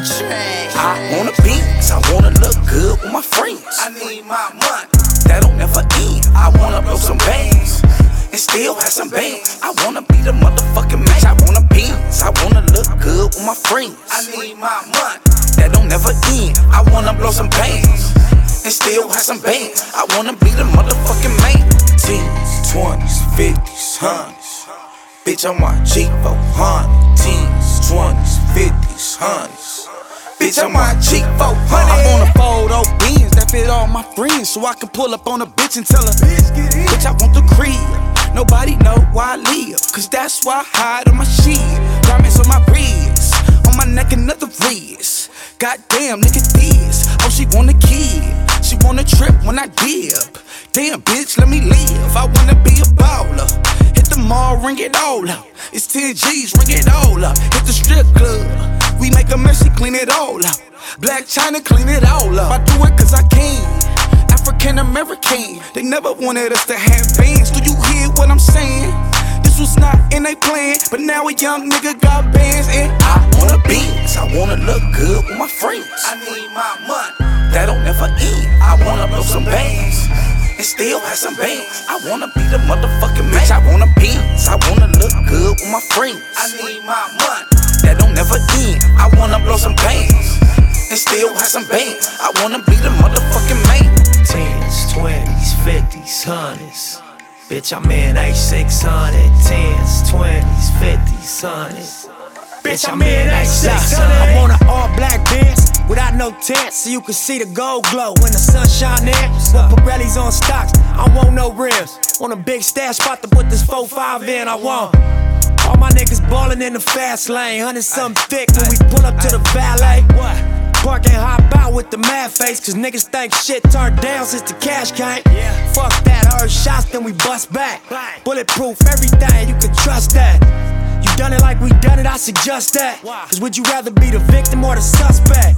I wanna be, I wanna look good with my friends. I need my money. That don't never end. I wanna blow some bands and still have some bands. I wanna be the motherfucking match. I wanna be, I wanna look good with my friends. I need my money. That don't never end. I wanna blow some bands and still have some bands. I wanna be the motherfucking man. 10s, 20s, 50s, 100s. Bitch, I'm my cheek for 100. 10s, 20s, 50s, 100s. Bitch, I'm my cheek for 100. I wanna fold old beans that fit all my friends, so I can pull up on a bitch and tell her, bitch, I want the crib. Nobody know where I live, cause that's why I hide on my shit. Diamonds on my wrist, on my neck another wrist. Goddamn, look at this. Oh, she want a kid, she want a trip when I dip. Damn, bitch, let me live. I wanna be a baller. Hit the mall, ring it all up. It's 10 G's, ring it all up. Hit the strip club, we make a mess, clean it all up. Black China, clean it all up. I do it cause I can. African American, they never wanted us to have bands. Do you hear what I'm saying? This was not in they plan, but now a young nigga got bands. And I wanna be, I wanna look good with my friends. I need my money. That don't never end. I wanna blow some bands and still have some bands. I wanna be the motherfucking match. I wanna be, I wanna look good with my friends. I need my money. That don't never end. I wanna blow some bands and still have some bands. I wanna be the motherfucking man. 10s, 20s, 50s, 100s. Bitch, I'm in A600. 10s, 20s, 50s, 100s. Bitch, I'm in A600. I want an all black Benz without no tent, so you can see the gold glow when the sun shine in. Want Pirellis on stocks, I want no rims. Want a big stash spot to put this 4-5 in, I want. All my niggas ballin' in the fast lane, 100 something thick when we pull up to the valet. Park and hop out with the mad face, cause niggas think shit turned down since the cash came. Fuck that, heard shots, then we bust back. Bulletproof everything, you can trust that. You done it like we done it, I suggest that. Cause would you rather be the victim or the suspect?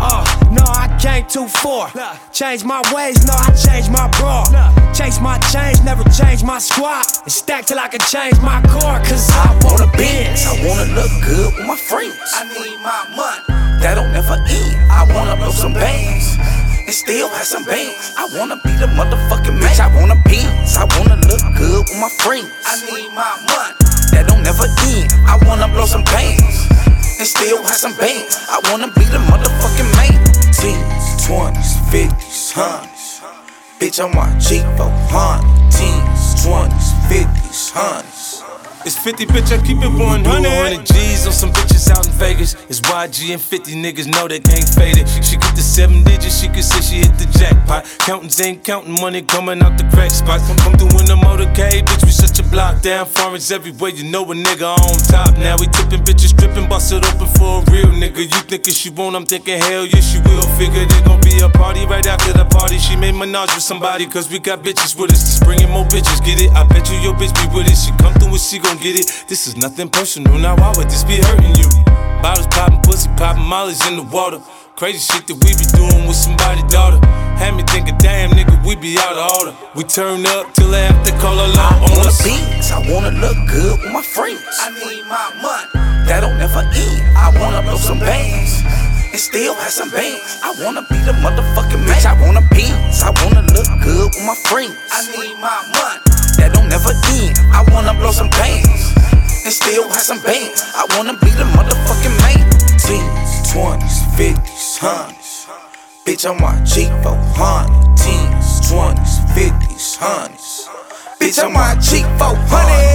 No, I came too far. Change my ways, no, I changed my bra. Chase my change, never change my squad. And stack till I can change my car, cause I wanna Benz. I wanna look good with my friends. I need my money. That don't never end. I wanna blow some bands and still have some bands. I wanna be the motherfucking match. I wanna be, I wanna look good with my friends. I need my money. That don't never end. I wanna blow some bands and still have some bands. I wanna be the motherfucking man. 10s, 20s, 50s, 100s. Bitch, I'm my cheek for 100. 10s, 20s, 50s, 100s. It's 50, bitch, I keep it 100. 100 G's on some bitches out in Vegas. It's YG and 50 niggas know they can't fade it. She get the 7 digits, she can say she hit the jackpot. Counting ain't counting money coming out the crack spot. Come through in the motorcade, bitch, we such a block down. Foreigns everywhere, you know a nigga on top. Now we tipping bitches, stripping, bust it open for a real nigga. You thinking she won't, I'm thinking hell yeah, she will. Figure there gon' be a party right after the party. She made Minaj with somebody, cause we got bitches with us. Just bringing more bitches, get it? I bet you your bitch be with it. She come through and she gon' get it. This is nothing personal, now why would this be hurting you? Bottles poppin', pussy poppin', mollies in the water. Crazy shit that we be doing with somebody's daughter. Had me thinking, damn nigga, we be out of order. We turn up till they have to call a law on us. I wanna look good with my friends. I need my money. That don't never end. I wanna blow some bands and still have some bands. I wanna be the motherfucking match. I wanna be, I wanna look good with my friends. I need my money. That don't never end. I wanna blow some bands and still have some bands. I wanna be the motherfucking man. 10s, 20s, 50s, 100s. Bitch, I'm my cheek for 100. 10s, 20s, 50s, 100s. Bitch, I'm my cheek for 100.